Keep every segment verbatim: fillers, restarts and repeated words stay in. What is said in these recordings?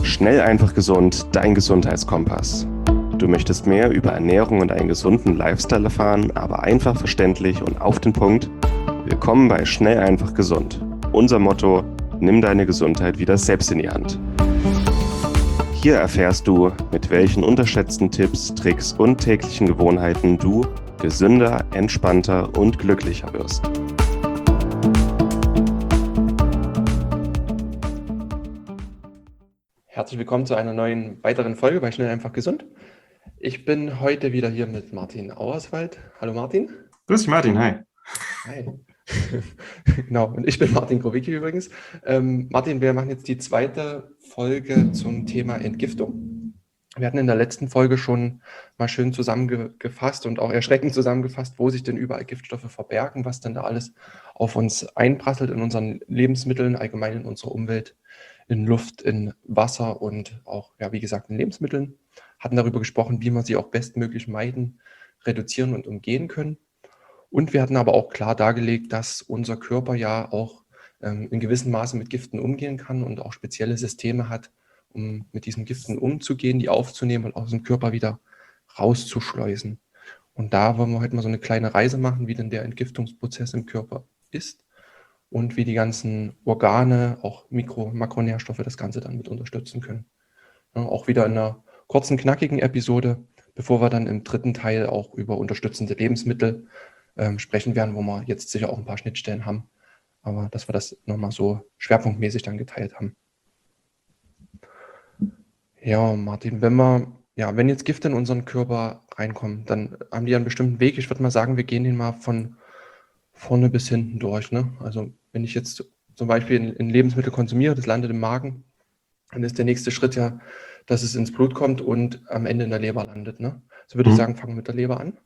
Schnell, einfach, gesund, dein Gesundheitskompass. Du möchtest mehr über Ernährung und einen gesunden Lifestyle erfahren, aber einfach verständlich und auf den Punkt? Willkommen bei Schnell, einfach, gesund. Unser Motto: Nimm deine Gesundheit wieder selbst in die Hand. Hier erfährst du, mit welchen unterschätzten Tipps, Tricks und täglichen Gewohnheiten du gesünder, entspannter und glücklicher wirst. Herzlich willkommen zu einer neuen weiteren Folge bei Schnell, einfach, gesund. Ich bin heute wieder hier mit Martin Auerswald. Hallo Martin. Grüß dich Martin, hi. Hi. Genau, und ich bin Martin Krowicki übrigens. Ähm, Martin, wir machen jetzt die zweite Folge zum Thema Entgiftung. Wir hatten in der letzten Folge schon mal schön zusammengefasst und auch erschreckend zusammengefasst, wo sich denn überall Giftstoffe verbergen, was denn da alles auf uns einprasselt in unseren Lebensmitteln, allgemein in unserer Umwelt, in Luft, in Wasser und auch, ja, wie gesagt, in Lebensmitteln. Hatten darüber gesprochen, wie wir sie auch bestmöglich meiden, reduzieren und umgehen können. Und wir hatten aber auch klar dargelegt, dass unser Körper ja auch ähm, in gewissem Maße mit Giften umgehen kann und auch spezielle Systeme hat, um mit diesen Giften umzugehen, die aufzunehmen und aus dem Körper wieder rauszuschleusen. Und da wollen wir heute mal so eine kleine Reise machen, wie denn der Entgiftungsprozess im Körper ist und wie die ganzen Organe, auch Mikro- und Makronährstoffe das Ganze dann mit unterstützen können. Ja, auch wieder in einer kurzen, knackigen Episode, bevor wir dann im dritten Teil auch über unterstützende Lebensmittel ähm, sprechen werden, wo wir jetzt sicher auch ein paar Schnittstellen haben, aber dass wir das nochmal so schwerpunktmäßig dann geteilt haben. Ja, Martin, wenn wir, ja, wenn jetzt Gifte in unseren Körper reinkommen, dann haben die einen bestimmten Weg. Ich würde mal sagen, wir gehen den mal von vorne bis hinten durch. Ne? Also wenn ich jetzt zum Beispiel ein, ein Lebensmittel konsumiere, das landet im Magen, dann ist der nächste Schritt ja, dass es ins Blut kommt und am Ende in der Leber landet. Ne? So würde ich Mhm. sagen, fangen wir mit der Leber an.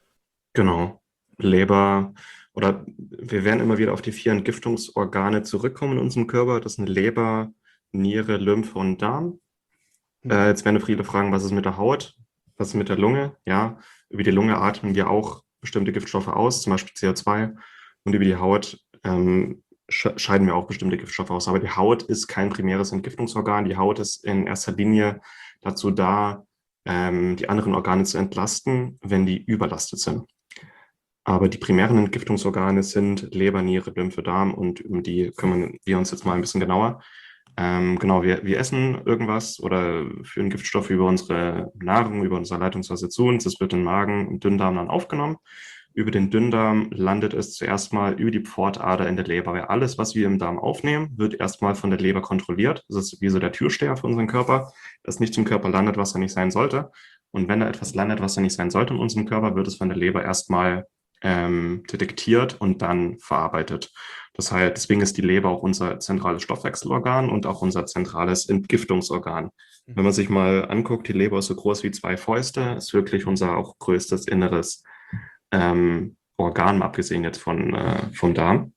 Genau. Leber, oder wir werden immer wieder auf die vier Entgiftungsorgane zurückkommen in unserem Körper. Das sind Leber, Niere, Lymphe und Darm. Hm. Äh, jetzt werden viele fragen, was ist mit der Haut? Was ist mit der Lunge? Ja, über die Lunge atmen wir auch bestimmte Giftstoffe aus, zum Beispiel C O zwei. Und über die Haut ähm, sch- scheiden wir auch bestimmte Giftstoffe aus. Aber die Haut ist kein primäres Entgiftungsorgan. Die Haut ist in erster Linie dazu da, ähm, die anderen Organe zu entlasten, wenn die überlastet sind. Aber die primären Entgiftungsorgane sind Leber, Niere, Lymphe, Darm, und um die kümmern wir uns jetzt mal ein bisschen genauer. Ähm, genau, wir, wir essen irgendwas oder führen Giftstoffe über unsere Nahrung, über unser Leitungswasser zu uns. Es wird in den Magen und Dünndarm dann aufgenommen. Über den Dünndarm landet es zuerst mal über die Pfortader in der Leber, weil alles, was wir im Darm aufnehmen, wird erstmal von der Leber kontrolliert. Das ist wie so der Türsteher für unseren Körper, dass nicht im Körper landet, was da nicht sein sollte. Und wenn da etwas landet, was da nicht sein sollte in unserem Körper, wird es von der Leber erstmal ähm, detektiert und dann verarbeitet. Das heißt, deswegen ist die Leber auch unser zentrales Stoffwechselorgan und auch unser zentrales Entgiftungsorgan. Wenn man sich mal anguckt, die Leber ist so groß wie zwei Fäuste, ist wirklich unser auch größtes inneres ähm, Organ, mal abgesehen jetzt von, äh, vom Darm.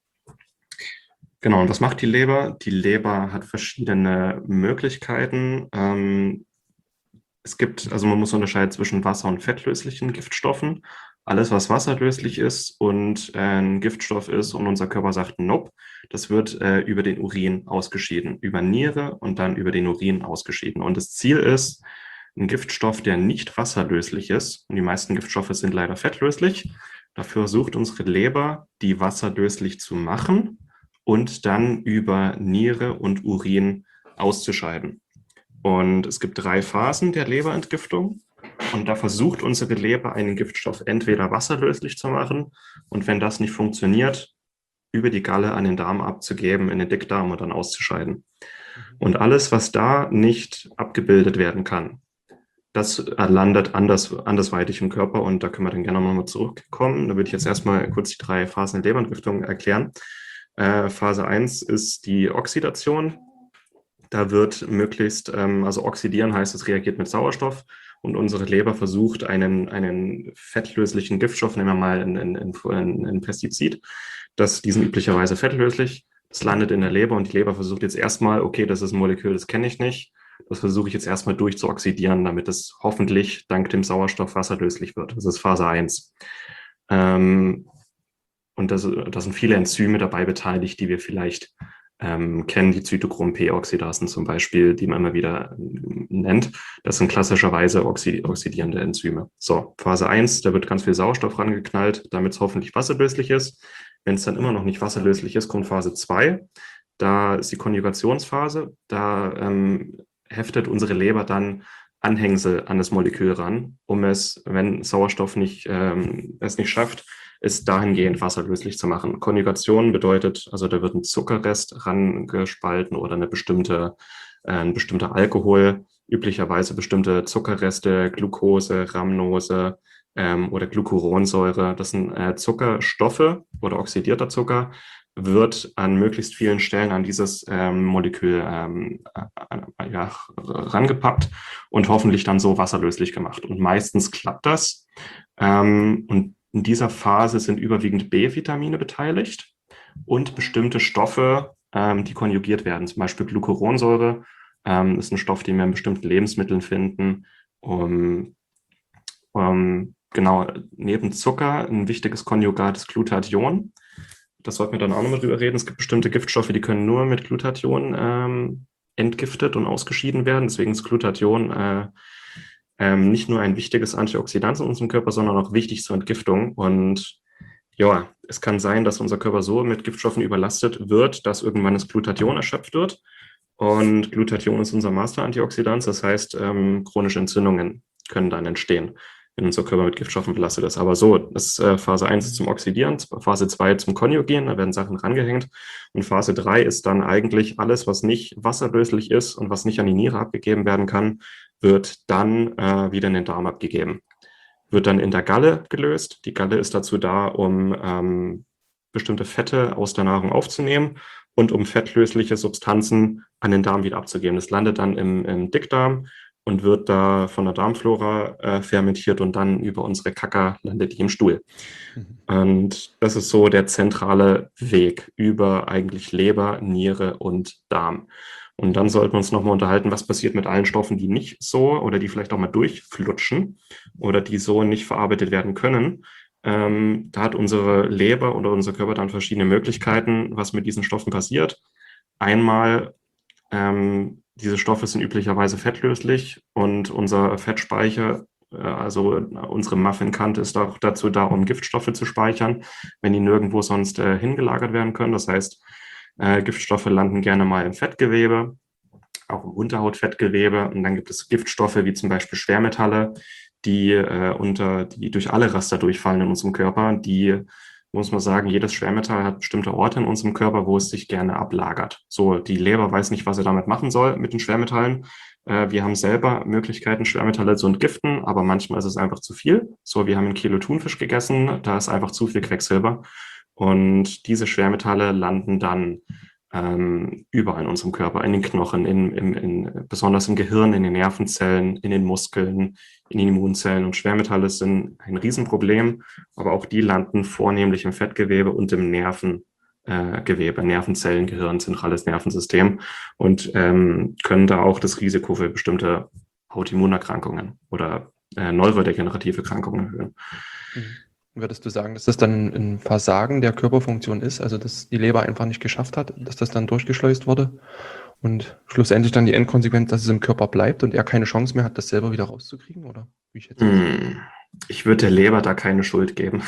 Genau, und was macht die Leber? Die Leber hat verschiedene Möglichkeiten. Ähm, es gibt, also man muss unterscheiden zwischen wasser- und fettlöslichen Giftstoffen. Alles, was wasserlöslich ist und äh, ein Giftstoff ist und unser Körper sagt Nope, das wird äh, über den Urin ausgeschieden, über Niere und dann über den Urin ausgeschieden. Und das Ziel ist, ein Giftstoff, der nicht wasserlöslich ist, und die meisten Giftstoffe sind leider fettlöslich, dafür versucht unsere Leber, die wasserlöslich zu machen und dann über Niere und Urin auszuscheiden. Und es gibt drei Phasen der Leberentgiftung. Und da versucht unsere Leber, einen Giftstoff entweder wasserlöslich zu machen und wenn das nicht funktioniert, über die Galle an den Darm abzugeben, in den Dickdarm und dann auszuscheiden. Und alles, was da nicht abgebildet werden kann, das landet anders, andersweitig im Körper, und da können wir dann gerne nochmal zurückkommen. Da würde ich jetzt erstmal kurz die drei Phasen der Leberentgiftung erklären. Äh, Phase eins ist die Oxidation. Da wird möglichst, ähm, also oxidieren heißt, es reagiert mit Sauerstoff, und unsere Leber versucht, einen, einen fettlöslichen Giftstoff, nehmen wir mal ein, ein, ein, ein Pestizid, das, die sind üblicherweise fettlöslich, das landet in der Leber, und die Leber versucht jetzt erstmal, okay, das ist ein Molekül, das kenne ich nicht, das versuche ich jetzt erstmal durchzuoxidieren, damit es hoffentlich dank dem Sauerstoff wasserlöslich wird. Das ist Phase eins. Ähm, und da das sind viele Enzyme dabei beteiligt, die wir vielleicht ähm, kennen die Zytochrom-P-Oxidasen zum Beispiel, die man immer wieder nennt. Das sind klassischerweise oxid oxidierende Enzyme. So, Phase eins, da wird ganz viel Sauerstoff rangeknallt, damit es hoffentlich wasserlöslich ist. Wenn es dann immer noch nicht wasserlöslich ist, kommt Phase zwei. Da ist die Konjugationsphase. Da ähm, heftet unsere Leber dann Anhängsel an das Molekül ran, um es, wenn Sauerstoff nicht, ähm, es nicht schafft, es dahingehend wasserlöslich zu machen. Konjugation bedeutet, also da wird ein Zuckerrest rangespalten oder eine bestimmte, äh, ein bestimmter Alkohol, üblicherweise bestimmte Zuckerreste, Glucose, Rhamnose ähm, oder Glucuronsäure. Das sind äh, Zuckerstoffe oder oxidierter Zucker, wird an möglichst vielen Stellen an dieses ähm, Molekül ähm, äh, ja, rangepackt und hoffentlich dann so wasserlöslich gemacht. Und meistens klappt das. Ähm, und in dieser Phase sind überwiegend B-Vitamine beteiligt und bestimmte Stoffe, ähm, die konjugiert werden. Zum Beispiel Glucuronsäure ähm, ist ein Stoff, den wir in bestimmten Lebensmitteln finden. Um, um, genau, neben Zucker ein wichtiges Konjugat ist Glutathion. Das sollten wir dann auch nochmal drüber reden. Es gibt bestimmte Giftstoffe, die können nur mit Glutathion ähm, entgiftet und ausgeschieden werden. Deswegen ist Glutathion äh, ähm, nicht nur ein wichtiges Antioxidant in unserem Körper, sondern auch wichtig zur Entgiftung. Und ja, es kann sein, dass unser Körper so mit Giftstoffen überlastet wird, dass irgendwann das Glutathion erschöpft wird. Und Glutathion ist unser Master-Antioxidant. Das heißt, ähm, chronische Entzündungen können dann entstehen, wenn unser Körper mit Giftstoffen belastet ist. Aber so, das ist äh, Phase eins zum Oxidieren, Phase zwei zum Konjugieren, da werden Sachen rangehängt. Und Phase drei ist dann eigentlich alles, was nicht wasserlöslich ist und was nicht an die Niere abgegeben werden kann, wird dann äh, wieder in den Darm abgegeben. Wird dann in der Galle gelöst. Die Galle ist dazu da, um ähm, bestimmte Fette aus der Nahrung aufzunehmen und um fettlösliche Substanzen an den Darm wieder abzugeben. Das landet dann im, im Dickdarm und wird da von der Darmflora äh, fermentiert und dann über unsere Kaka landet die im Stuhl. Mhm. Und das ist so der zentrale Weg über eigentlich Leber, Niere und Darm. Und dann sollten wir uns nochmal unterhalten, was passiert mit allen Stoffen, die nicht so oder die vielleicht auch mal durchflutschen oder die so nicht verarbeitet werden können. Ähm, da hat unsere Leber oder unser Körper dann verschiedene Möglichkeiten, was mit diesen Stoffen passiert. Einmal ähm, diese Stoffe sind üblicherweise fettlöslich und unser Fettspeicher, äh, also unsere Muffinkante ist auch dazu da, um Giftstoffe zu speichern, wenn die nirgendwo sonst äh, hingelagert werden können. Das heißt, äh, Giftstoffe landen gerne mal im Fettgewebe, auch im Unterhautfettgewebe. Und dann gibt es Giftstoffe wie zum Beispiel Schwermetalle, die äh, unter die durch alle Raster durchfallen in unserem Körper. Die muss man sagen, jedes Schwermetall hat bestimmte Orte in unserem Körper, wo es sich gerne ablagert. So, die Leber weiß nicht, was sie damit machen soll mit den Schwermetallen. Äh, wir haben selber Möglichkeiten, Schwermetalle zu entgiften, aber manchmal ist es einfach zu viel. So, wir haben ein Kilo Thunfisch gegessen, da ist einfach zu viel Quecksilber. Und diese Schwermetalle landen dann ähm, überall in unserem Körper, in den Knochen, in, in, in, besonders im Gehirn, in den Nervenzellen, in den Muskeln, in den Immunzellen. Und Schwermetalle sind ein Riesenproblem, aber auch die landen vornehmlich im Fettgewebe und im Nervengewebe, äh, Nervenzellen, Gehirn, zentrales Nervensystem und ähm, können da auch das Risiko für bestimmte Autoimmunerkrankungen oder äh, neurodegenerative Erkrankungen erhöhen. Mhm. Würdest du sagen, dass das dann ein Versagen der Körperfunktion ist, also dass die Leber einfach nicht geschafft hat, dass das dann durchgeschleust wurde und schlussendlich dann die Endkonsequenz, dass es im Körper bleibt und er keine Chance mehr hat, das selber wieder rauszukriegen? Oder wie ich jetzt hm, ich würde der Leber da keine Schuld geben.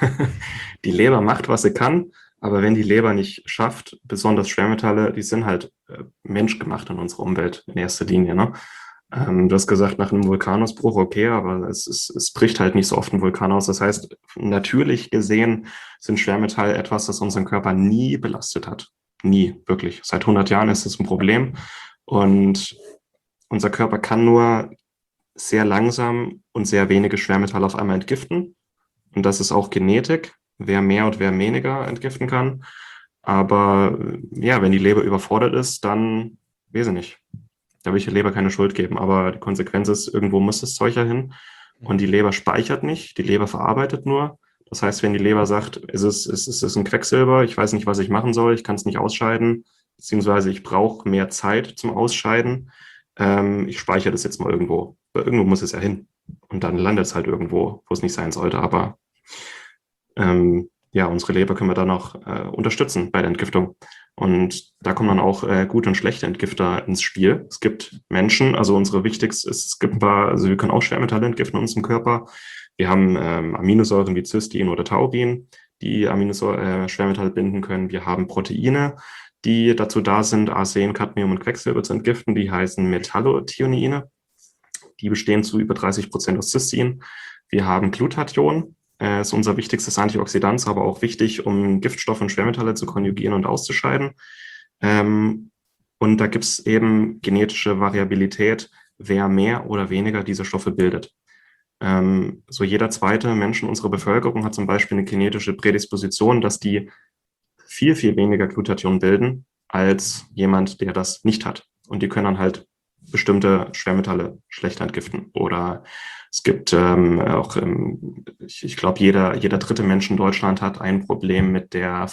Die Leber macht, was sie kann, aber wenn die Leber nicht schafft, besonders Schwermetalle, die sind halt äh, menschgemacht in unserer Umwelt in erster Linie, ne? Ähm, du hast gesagt, nach einem Vulkanausbruch, okay, aber es, es, es bricht halt nicht so oft ein Vulkan aus. Das heißt, natürlich gesehen sind Schwermetalle etwas, das unseren Körper nie belastet hat. Nie, wirklich. Seit hundert Jahren ist es ein Problem. Und unser Körper kann nur sehr langsam und sehr wenige Schwermetalle auf einmal entgiften. Und das ist auch Genetik, wer mehr und wer weniger entgiften kann. Aber ja, wenn die Leber überfordert ist, dann weiß ich nicht. Da will ich der Leber keine Schuld geben, aber die Konsequenz ist, irgendwo muss das Zeug ja hin und die Leber speichert nicht, die Leber verarbeitet nur. Das heißt, wenn die Leber sagt, es ist, es ist, es ist ein Quecksilber, ich weiß nicht, was ich machen soll, ich kann es nicht ausscheiden, beziehungsweise ich brauche mehr Zeit zum Ausscheiden, ähm, ich speichere das jetzt mal irgendwo. Aber irgendwo muss es ja hin und dann landet es halt irgendwo, wo es nicht sein sollte, aber ähm, ja, unsere Leber können wir da noch äh, unterstützen bei der Entgiftung. Und da kommen dann auch äh, gute und schlechte Entgifter ins Spiel. Es gibt Menschen, also unsere wichtigste ist, es gibt ein paar, also wir können auch Schwermetalle entgiften in unserem Körper. Wir haben ähm, Aminosäuren wie Cystein oder Taurin, die Aminosäuren, äh, Schwermetalle binden können. Wir haben Proteine, die dazu da sind, Arsen, Cadmium und Quecksilber zu entgiften. Die heißen Metallothioneine. Die bestehen zu über dreißig Prozent aus Cystein. Wir haben Glutathion. Das ist unser wichtigstes Antioxidant, aber auch wichtig, um Giftstoffe und Schwermetalle zu konjugieren und auszuscheiden. Ähm, und da gibt es eben genetische Variabilität, wer mehr oder weniger diese Stoffe bildet. Ähm, so jeder zweite Mensch in unserer Bevölkerung hat zum Beispiel eine genetische Prädisposition, dass die viel, viel weniger Glutathion bilden als jemand, der das nicht hat. Und die können dann halt bestimmte Schwermetalle schlechter entgiften. Oder es gibt ähm, auch, ähm, ich, ich glaube, jeder, jeder dritte Mensch in Deutschland hat ein Problem mit der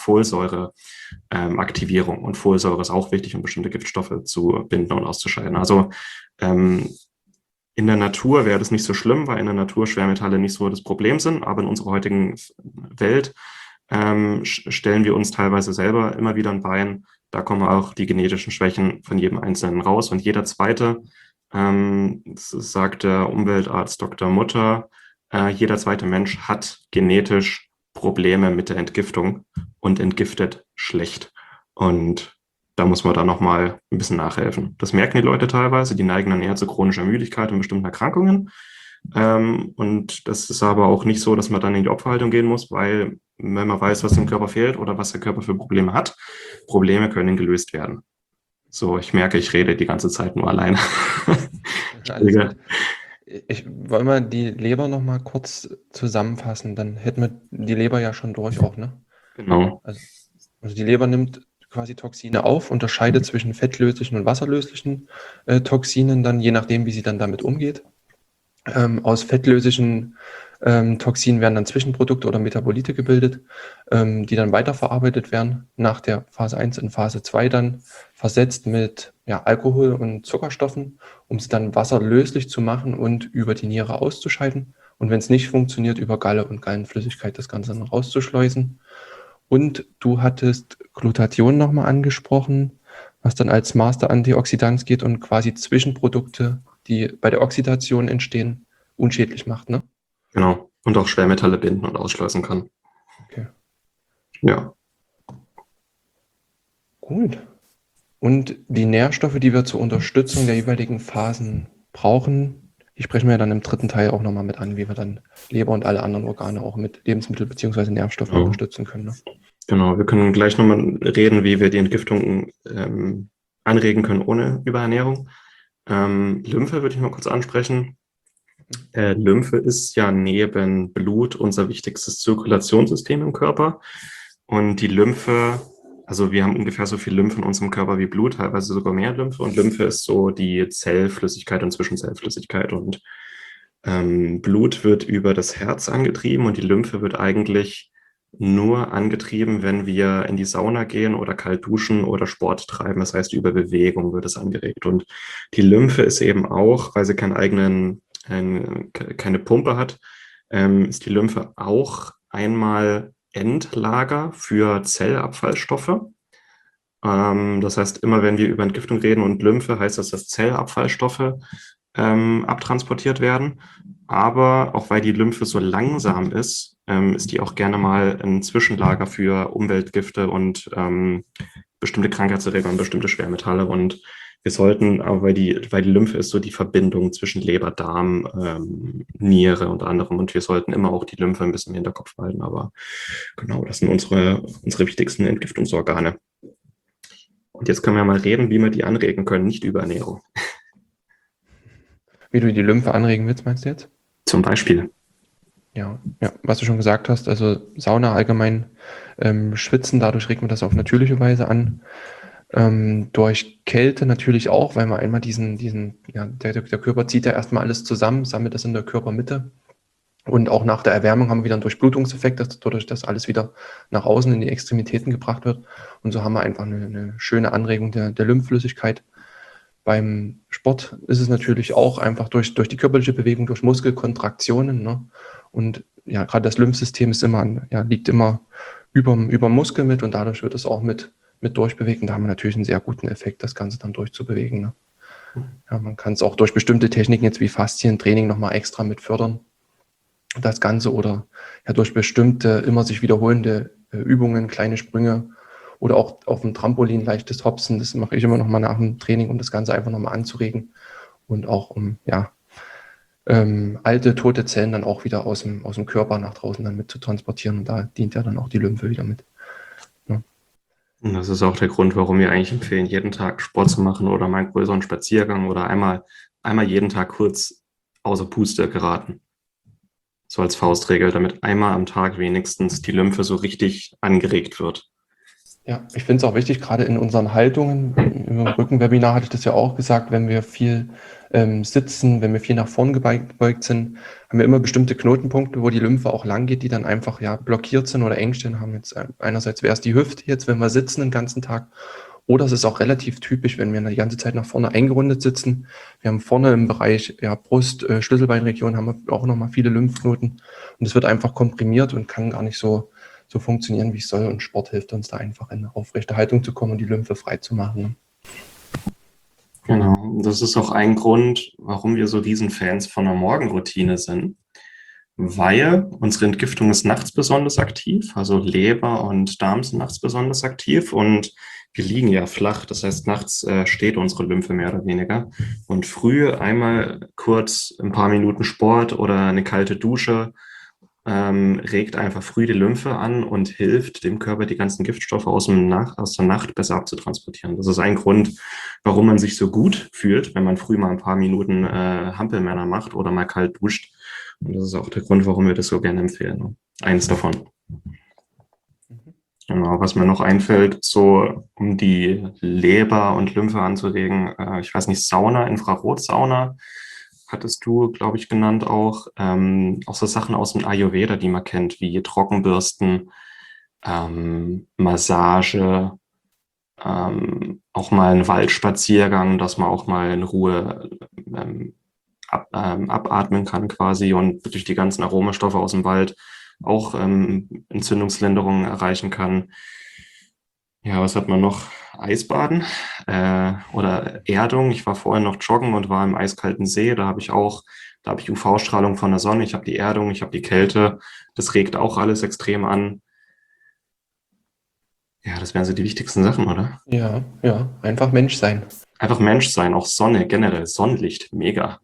Folsäure-Aktivierung. Ähm, und Folsäure ist auch wichtig, um bestimmte Giftstoffe zu binden und auszuscheiden. Also ähm, in der Natur wäre das nicht so schlimm, weil in der Natur Schwermetalle nicht so das Problem sind. Aber in unserer heutigen Welt ähm, stellen wir uns teilweise selber immer wieder ein Bein. Da kommen auch die genetischen Schwächen von jedem Einzelnen raus. Und jeder zweite, ähm, das sagt der Umweltarzt Doktor Mutter, äh, jeder zweite Mensch hat genetisch Probleme mit der Entgiftung und entgiftet schlecht. Und da muss man dann nochmal ein bisschen nachhelfen. Das merken die Leute teilweise, die neigen dann eher zu chronischer Müdigkeit und bestimmten Erkrankungen. Ähm, und das ist aber auch nicht so, dass man dann in die Opferhaltung gehen muss, weil wenn man weiß, was dem Körper fehlt oder was der Körper für Probleme hat, Probleme können gelöst werden. So, ich merke, ich rede die ganze Zeit nur alleine. Alles gut. Ich wollte mal die Leber noch mal kurz zusammenfassen, dann hätten wir die Leber ja schon durch auch, ne? Genau. Also, also die Leber nimmt quasi Toxine auf, unterscheidet zwischen fettlöslichen und wasserlöslichen äh, Toxinen, dann je nachdem, wie sie dann damit umgeht. Ähm, aus fettlöslichen ähm, Toxinen werden dann Zwischenprodukte oder Metabolite gebildet, ähm, die dann weiterverarbeitet werden, nach der Phase eins in Phase zwei dann versetzt mit ja, Alkohol und Zuckerstoffen, um sie dann wasserlöslich zu machen und über die Niere auszuscheiden. Und wenn es nicht funktioniert, über Galle und Gallenflüssigkeit das Ganze dann rauszuschleusen. Und du hattest Glutathion nochmal angesprochen, was dann als Master-Antioxidant geht und quasi Zwischenprodukte, die bei der Oxidation entstehen, unschädlich macht, ne? Genau. Und auch Schwermetalle binden und ausschleusen kann. Okay. Ja. Gut. Und die Nährstoffe, die wir zur Unterstützung der jeweiligen Phasen brauchen, die sprechen wir dann im dritten Teil auch nochmal mit an, wie wir dann Leber und alle anderen Organe auch mit Lebensmittel- bzw. Nährstoffen Genau. unterstützen können. Ne? Genau, wir können gleich nochmal reden, wie wir die Entgiftung ähm, anregen können ohne Überernährung. Ähm, Lymphe würde ich mal kurz ansprechen. Äh, Lymphe ist ja neben Blut unser wichtigstes Zirkulationssystem im Körper. Und die Lymphe, also wir haben ungefähr so viel Lymphe in unserem Körper wie Blut, teilweise sogar mehr Lymphe. Und Lymphe ist so die Zellflüssigkeit und Zwischenzellflüssigkeit. Und ähm, Blut wird über das Herz angetrieben und die Lymphe wird eigentlich nur angetrieben, wenn wir in die Sauna gehen oder kalt duschen oder Sport treiben. Das heißt, über Bewegung wird es angeregt. Und die Lymphe ist eben auch, weil sie keinen eigenen, ein, keine Pumpe hat, ähm, ist die Lymphe auch einmal Endlager für Zellabfallstoffe. Ähm, das heißt, immer wenn wir über Entgiftung reden und Lymphe, heißt das, dass Zellabfallstoffe ähm, abtransportiert werden. Aber auch weil die Lymphe so langsam ist, ähm, ist die auch gerne mal ein Zwischenlager für Umweltgifte und ähm, bestimmte Krankheitserreger und bestimmte Schwermetalle. Und wir sollten, aber weil die, weil die Lymphe ist so die Verbindung zwischen Leber, Darm, ähm, Niere unter anderem. Und wir sollten immer auch die Lymphe ein bisschen im Hinterkopf halten. Aber genau, das sind unsere, unsere wichtigsten Entgiftungsorgane. Und jetzt können wir mal reden, wie wir die anregen können, nicht über Ernährung. Wie du die Lymphe anregen willst, meinst du jetzt? Zum Beispiel. Ja, ja, was du schon gesagt hast, also Sauna allgemein ähm, schwitzen, dadurch regt man das auf natürliche Weise an. Ähm, durch Kälte natürlich auch, weil man einmal diesen, diesen, ja, der, der Körper zieht ja erstmal alles zusammen, sammelt das in der Körpermitte. Und auch nach der Erwärmung haben wir wieder einen Durchblutungseffekt, dass dadurch das alles wieder nach außen in die Extremitäten gebracht wird. Und so haben wir einfach eine, eine schöne Anregung der, der Lymphflüssigkeit. Beim Sport ist es natürlich auch einfach durch, durch die körperliche Bewegung, durch Muskelkontraktionen. Ne? Und ja, gerade das Lymphsystem ist immer, ja, liegt immer über, über Muskel mit und dadurch wird es auch mit mit durchbewegt. Und da haben wir natürlich einen sehr guten Effekt, das Ganze dann durchzubewegen. Ne? Ja, man kann es auch durch bestimmte Techniken jetzt wie Faszientraining nochmal extra mit fördern. Das Ganze oder ja durch bestimmte immer sich wiederholende äh, Übungen, kleine Sprünge oder auch auf dem Trampolin leichtes Hopsen. Das mache ich immer noch mal nach dem Training, um das Ganze einfach nochmal anzuregen und auch um ja ähm, alte, tote Zellen dann auch wieder aus dem, aus dem Körper nach draußen dann mit zu transportieren. Und da dient ja dann auch die Lymphe wieder mit. Ja. Und das ist auch der Grund, warum wir eigentlich empfehlen, jeden Tag Sport zu machen oder mal einen größeren Spaziergang oder einmal, einmal jeden Tag kurz außer Puste geraten. So als Faustregel, damit einmal am Tag wenigstens die Lymphe so richtig angeregt wird. Ja, ich finde es auch wichtig, gerade in unseren Haltungen, im Rückenwebinar hatte ich das ja auch gesagt, wenn wir viel ähm, sitzen, wenn wir viel nach vorn gebeugt sind, haben wir immer bestimmte Knotenpunkte, wo die Lymphe auch lang geht, die dann einfach ja blockiert sind oder Engstellen haben. Jetzt einerseits wäre es die Hüfte jetzt, wenn wir sitzen den ganzen Tag, oder es ist auch relativ typisch, wenn wir die ganze Zeit nach vorne eingerundet sitzen. Wir haben vorne im Bereich ja, Brust, äh, Schlüsselbeinregion haben wir auch nochmal viele Lymphknoten und es wird einfach komprimiert und kann gar nicht so so funktionieren, wie es soll. Und Sport hilft uns da einfach in eine aufrechte Haltung zu kommen und die Lymphe frei zu machen. Ne? Genau, das ist auch ein Grund, warum wir so Riesenfans von einer Morgenroutine sind, weil unsere Entgiftung ist nachts besonders aktiv, also Leber und Darm sind nachts besonders aktiv und wir liegen ja flach, das heißt nachts äh, steht unsere Lymphe mehr oder weniger und früh einmal kurz ein paar Minuten Sport oder eine kalte Dusche Ähm, regt einfach früh die Lymphe an und hilft dem Körper, die ganzen Giftstoffe aus, dem Nacht, aus der Nacht besser abzutransportieren. Das ist ein Grund, warum man sich so gut fühlt, wenn man früh mal ein paar Minuten äh, Hampelmänner macht oder mal kalt duscht. Und das ist auch der Grund, warum wir das so gerne empfehlen. Ne? Eins davon. Genau, was mir noch einfällt, so um die Leber und Lymphe anzuregen, äh, ich weiß nicht, Sauna, Infrarotsauna, hattest du, glaube ich, genannt auch, ähm, auch so Sachen aus dem Ayurveda, die man kennt, wie Trockenbürsten, ähm, Massage, ähm, auch mal ein Waldspaziergang, dass man auch mal in Ruhe ähm, ab, ähm, abatmen kann quasi und durch die ganzen Aromastoffe aus dem Wald auch ähm, Entzündungslinderungen erreichen kann. Ja, was hat man noch? Eisbaden äh, oder Erdung. Ich war vorhin noch joggen und war im eiskalten See. Da habe ich auch, da habe ich U V-Strahlung von der Sonne. Ich habe die Erdung, ich habe die Kälte. Das regt auch alles extrem an. Ja, das wären so die wichtigsten Sachen, oder? Ja, ja, einfach Mensch sein. Einfach Mensch sein, auch Sonne, generell Sonnenlicht, mega.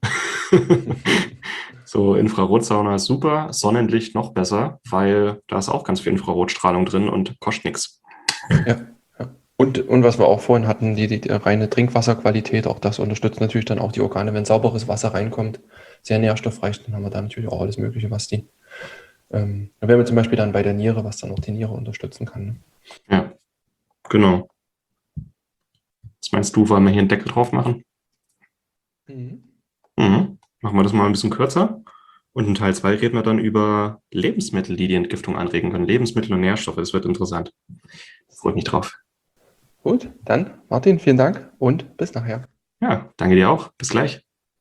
So Infrarotsauna ist super, Sonnenlicht noch besser, weil da ist auch ganz viel Infrarotstrahlung drin und kostet nichts. Ja. Und, und was wir auch vorhin hatten, die, die, die reine Trinkwasserqualität, auch das unterstützt natürlich dann auch die Organe, wenn sauberes Wasser reinkommt, sehr nährstoffreich, dann haben wir da natürlich auch alles Mögliche, was die, ähm, da wären wir zum Beispiel dann bei der Niere, was dann auch die Niere unterstützen kann. Ne? Ja, genau. Was meinst du, wollen wir hier einen Deckel drauf machen? Mhm. Mhm. Machen wir das mal ein bisschen kürzer. Und in Teil zwei reden wir dann über Lebensmittel, die die Entgiftung anregen können. Lebensmittel und Nährstoffe, das wird interessant. Freue mich drauf. Gut, dann Martin, vielen Dank und bis nachher. Ja, danke dir auch. Bis gleich.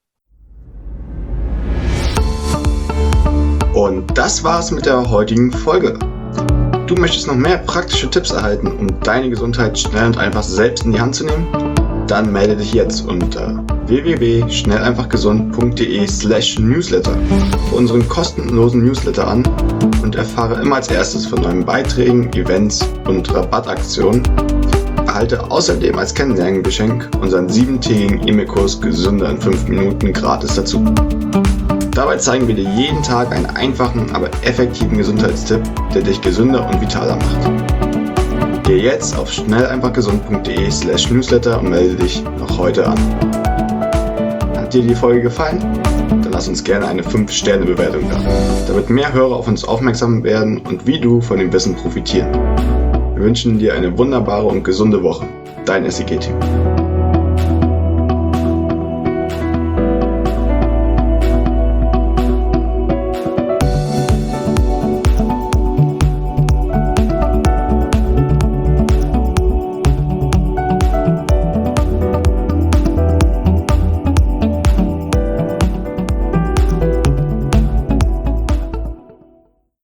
Und das war's mit der heutigen Folge. Du möchtest noch mehr praktische Tipps erhalten, um deine Gesundheit schnell und einfach selbst in die Hand zu nehmen? Dann melde dich jetzt unter w w w punkt schnell einfach gesund punkt d e slash newsletter für unseren kostenlosen Newsletter an und erfahre immer als erstes von neuen Beiträgen, Events und Rabattaktionen. Erhalte außerdem als Kennenlerngeschenk unseren siebentägigen E-Mail-Kurs Gesünder in fünf Minuten gratis dazu. Dabei zeigen wir dir jeden Tag einen einfachen, aber effektiven Gesundheitstipp, der dich gesünder und vitaler macht. Geh jetzt auf schnell einfach gesund punkt d e slash newsletter und melde dich noch heute an. Hat dir die Folge gefallen? Dann lass uns gerne eine fünf Sterne Bewertung da, damit mehr Hörer auf uns aufmerksam werden und wie du von dem Wissen profitieren. Wir wünschen dir eine wunderbare und gesunde Woche. Dein S E G-Team.